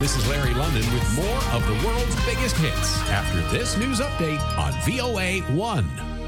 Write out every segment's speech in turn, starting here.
This is Larry London with more of the world's biggest hits after this news update on VOA 1.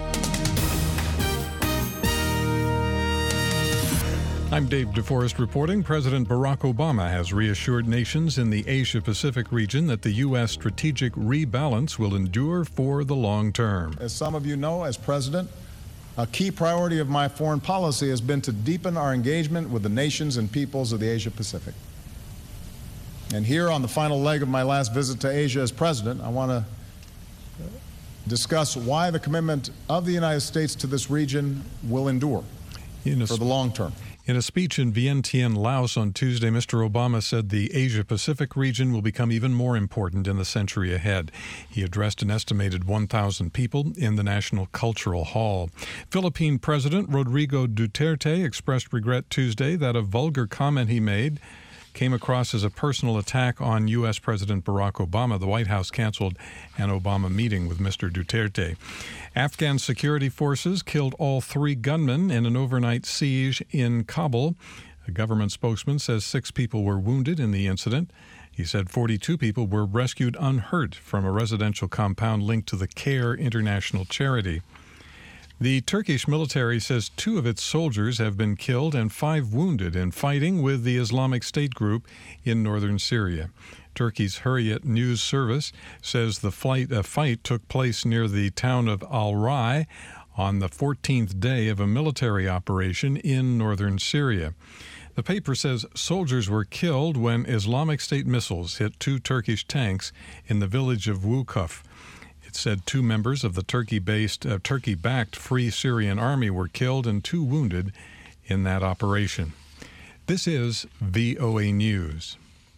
I'm Dave DeForest reporting. President Barack Obama has reassured nations in the Asia-Pacific region that the U.S. strategic rebalance will endure for the long term. As some of you know, as president, a key priority of my foreign policy has been to deepen our engagement with the nations and peoples of the Asia-Pacific. And here on the final leg of my last visit to Asia as president, I want to discuss why the commitment of the United States to this region will endure for the long term. In a speech in Vientiane, Laos on Tuesday, Mr. Obama said the Asia-Pacific region will become even more important in the century ahead. He addressed an estimated 1,000 people in the National Cultural Hall. Philippine President Rodrigo Duterte expressed regret Tuesday that a vulgar comment he made came across as a personal attack on U.S. President Barack Obama. The White House canceled an Obama meeting with Mr. Duterte. Afghan security forces killed all 3 gunmen in an overnight siege in Kabul. A government spokesman says 6 people were wounded in the incident. He said 42 people were rescued unhurt from a residential compound linked to the CARE International charity. The Turkish military says 2 of its soldiers have been killed and 5 wounded in fighting with the Islamic State group in northern Syria. Turkey's Hurriyet news service says the fight took place near the town of Al-Rai on the 14th day of a military operation in northern Syria. The paper says soldiers were killed when Islamic State missiles hit 2 Turkish tanks in the village of Wukuf. It said 2 members of the Turkey-backed Free Syrian Army were killed and 2 wounded in that operation. This is VOA News.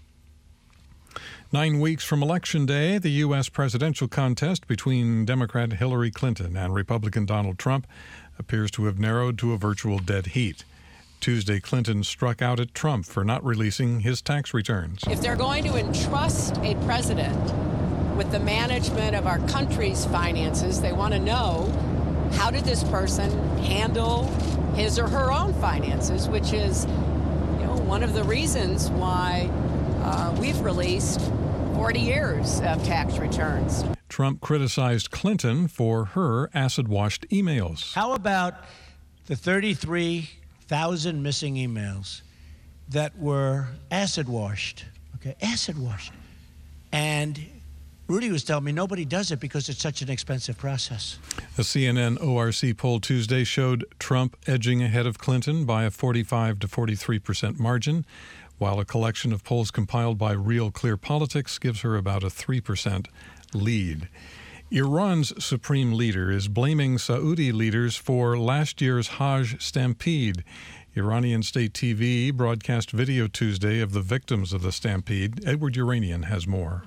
9 weeks from Election Day, the U.S. presidential contest between Democrat Hillary Clinton and Republican Donald Trump appears to have narrowed to a virtual dead heat. Tuesday, Clinton struck out at Trump for not releasing his tax returns. If they're going to entrust a president with the management of our country's finances, they want to know, how did this person handle his or her own finances, which is, one of the reasons why we've released 40 years of tax returns. Trump criticized Clinton for her acid-washed emails. How about the 33,000 missing emails that were acid-washed? Okay, acid-washed. And Rudy was telling me nobody does it because it's such an expensive process. A CNN ORC poll Tuesday showed Trump edging ahead of Clinton by a 45 to 43% margin, while a collection of polls compiled by Real Clear Politics gives her about a 3% lead. Iran's supreme leader is blaming Saudi leaders for last year's Hajj stampede. Iranian state TV broadcast video Tuesday of the victims of the stampede. Edward Uranian has more.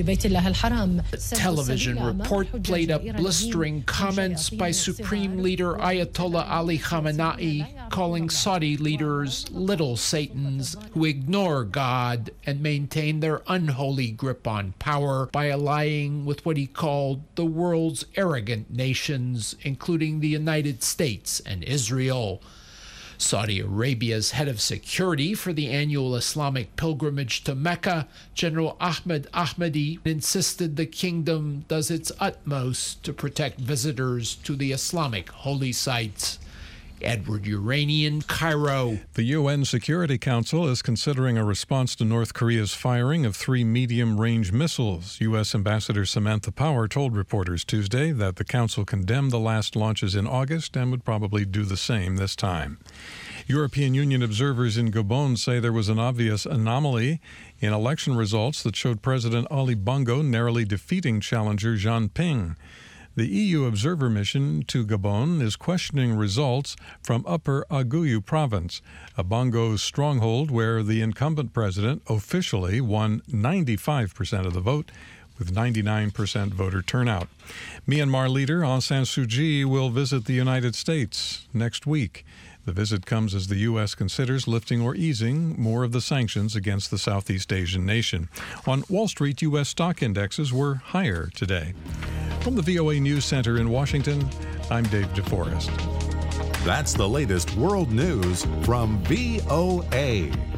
The television report played up blistering comments by Supreme Leader Ayatollah Ali Khamenei, calling Saudi leaders little Satans who ignore God and maintain their unholy grip on power by allying with what he called the world's arrogant nations, including the United States and Israel. Saudi Arabia's head of security for the annual Islamic pilgrimage to Mecca, General Ahmed Ahmadi, insisted the kingdom does its utmost to protect visitors to the Islamic holy sites. Edward Uranian, Cairo. The UN Security Council is considering a response to North Korea's firing of 3 medium-range missiles. U.S. Ambassador Samantha Power told reporters Tuesday that the Council condemned the last launches in August and would probably do the same this time. European Union observers in Gabon say there was an obvious anomaly in election results that showed President Ali Bongo narrowly defeating challenger Jean Ping. The EU observer mission to Gabon is questioning results from Upper Aguyu province, a Bongo stronghold where the incumbent president officially won 95% of the vote with 99% voter turnout. Myanmar leader Aung San Suu Kyi will visit the United States next week. The visit comes as the U.S. considers lifting or easing more of the sanctions against the Southeast Asian nation. On Wall Street, U.S. stock indexes were higher today. From the VOA News Center in Washington, I'm Dave DeForest. That's the latest world news from VOA.